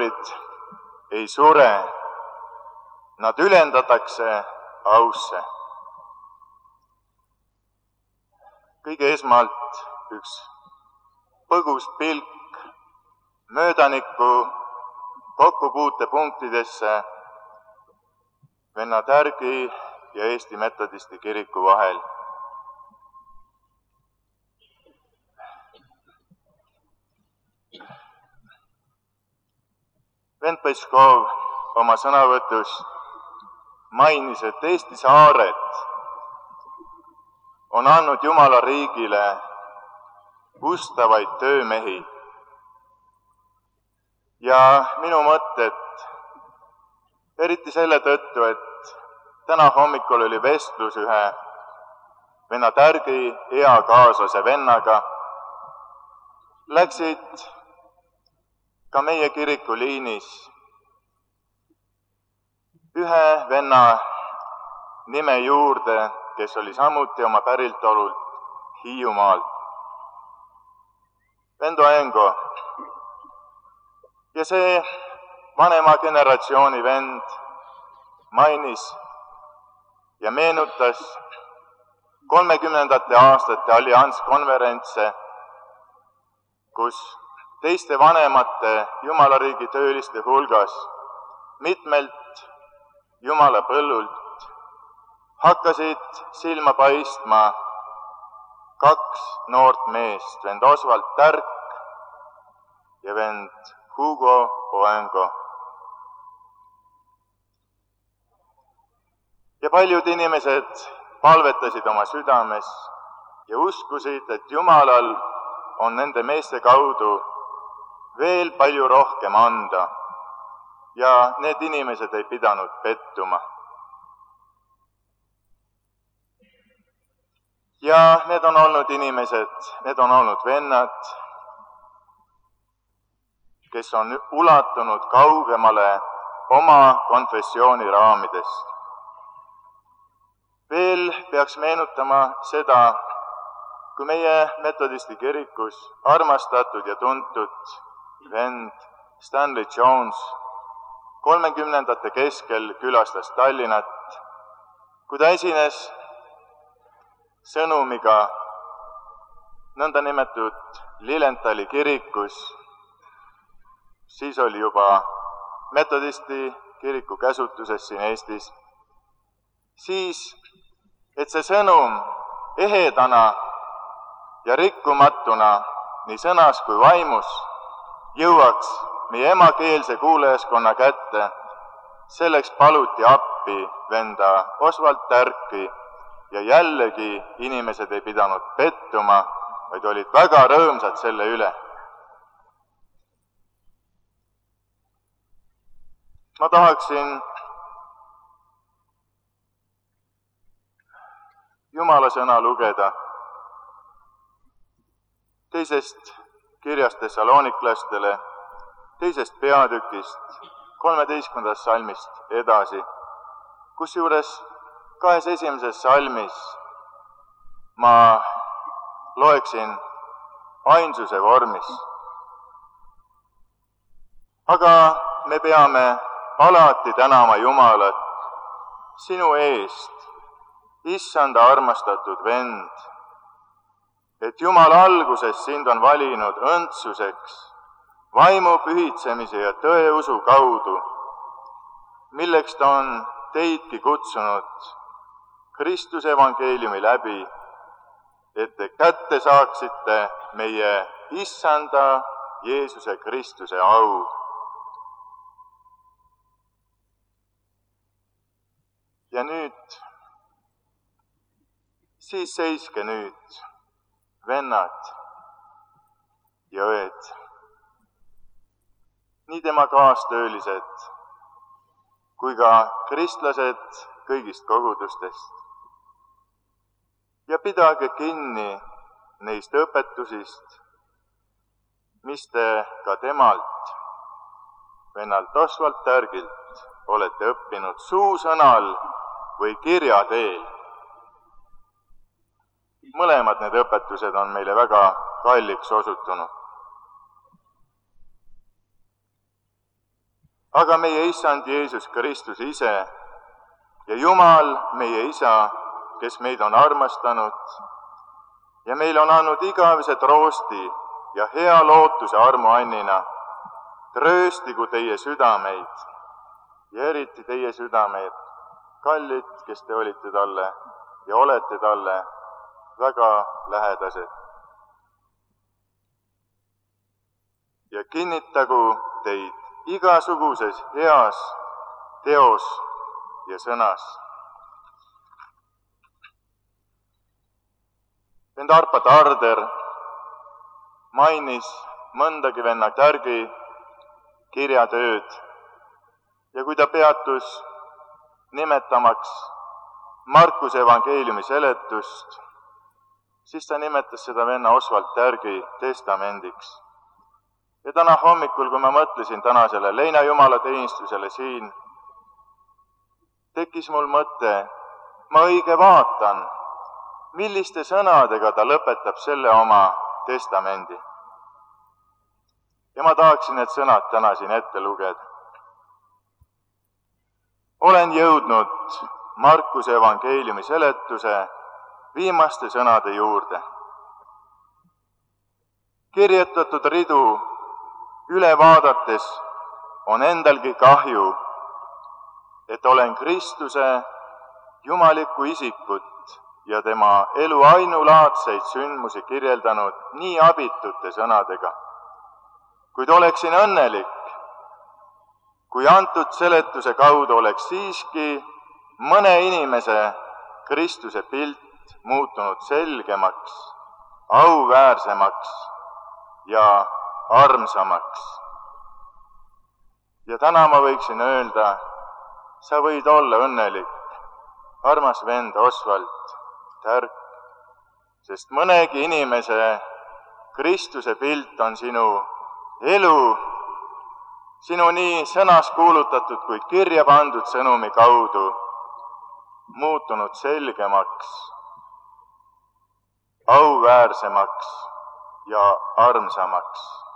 sõdurid ei sure, nad ülendatakse ausse. Kõige esmalt üks põgus pilk möödaniku kokkupuutepunktidesse Venna Tärgi ja Eesti Metodisti kiriku vahel. Vend Peskov oma sõnavõtus mainis, et Eesti saared on andnud Jumala riigile ustavaid töömehi. Ja minu mõtted, eriti selle tõttu, et täna hommikul oli vestlus ühe Venna Tärgi eakaaslase vennaga, läksid ka meie kiriku liinis ühe venna nime juurde, kes oli samuti oma päriltolult Hiiumaalt. Vendo Engo. Ja see vanema generatsiooni vend mainis ja meenutas 30. aastate allianskonverentse, kus teiste vanemate Jumalariigi tööliste hulgas mitmelt Jumala põllult hakkasid silma paistma kaks noort meest, vend Oswald Tärk ja vend Hugo Oengo. Ja paljud inimesed palvetasid oma südames ja uskusid, et Jumalal on nende meeste kaudu veel palju rohkem anda ja need inimesed ei pidanud pettuma. Ja need on olnud inimesed, need on olnud vennad, kes on ulatunud kaugemale oma konfessiooni raamidest. Veel peaks meenutama seda, kui meie metodisti kirikus armastatud ja tuntud vend Stanley Jones 30. keskel külastas Tallinnat, kui ta esines sõnumiga nõndanimetatud Lilienthali kirikus, siis oli juba metodisti kiriku käsutuses siin Eestis, siis, et see sõnum ehedana ja rikkumatuna nii sõnas kui vaimus jõuaks meie emakeelse kuulajaskonna kätte, selleks paluti appi venda Oswald Tärki ja jällegi inimesed ei pidanud pettuma, vaid olid väga rõõmsad selle üle. Ma tahaksin Jumala sõna lugeda teisest kirjast Thessaloniklastele, teisest peatükist, 13. salmist edasi, kusjuures 21. salmis ma loeksin ainsuse vormis. Aga me peame alati tänama Jumalat sinu eest, Issanda armastatud vend, et Jumal alguses sind on valinud õndsuseks, vaimu pühitsemise ja tõeusu kaudu, milleks ta on teidki kutsunud Kristuse evangeeliumi läbi, et te kätte saaksite meie Issanda Jeesuse Kristuse au. Ja nüüd, siis seiske nüüd, vennad ja õed, nii tema kaastöölised kui ka kristlased kõigist kogudustest. Ja pidage kinni neist õpetusist, mis te ka temalt, vennalt Oswald Tärgilt, olete õppinud suusõnal või kirja teel. Mõlemad need õpetused on meile väga kalliks osutunud. aga meie Issand Jeesus Kristus ise ja Jumal, meie Isa, kes meid on armastanud ja meil on andnud igavese troosti ja hea lootuse armuannina, trööstigu teie südameid ja eriti teie südameid, kallid, kes te olite talle ja olete talle väga lähedased. Ja kinnitagu teid igasuguses heas teos ja sõnas. Vend Arpa Tarder mainis mõndagi venna Tärgi kirjatööd ja kui ta peatus nimetamaks Markuse evangeeliumi seletust, siis ta nimetas seda venna Oswald Tärgi testamendiks. Ja täna hommikul, kui ma mõtlesin tänasele leinajumalateenistusele siin, tekkis mul mõte, ma õige vaatan, milliste sõnadega ta lõpetab selle oma testamendi. Ja ma tahaksin need sõnad täna siin ette lugeda. Olen jõudnud Markuse evangeeliumi seletuse viimaste sõnade juurde. Kirjutatud ridu üle vaadates on endalgi kahju, et olen Kristuse jumalikku isikut ja tema elu ainulaadseid sündmusi kirjeldanud nii abitute sõnadega. Kuid oleksin õnnelik, kui antud seletuse kaudu oleks siiski mõne inimese Kristuse pilt muutunud selgemaks, auväärsemaks ja armsamaks. Ja täna ma võiksin öelda, sa võid olla õnnelik, armas vend Oswald Tärk, sest mõnegi inimese Kristuse pilt on sinu elu, sinu nii sõnas kuulutatud kui kirja pandud sõnumi kaudu muutunud selgemaks, auväärsemaks ja armsamaks.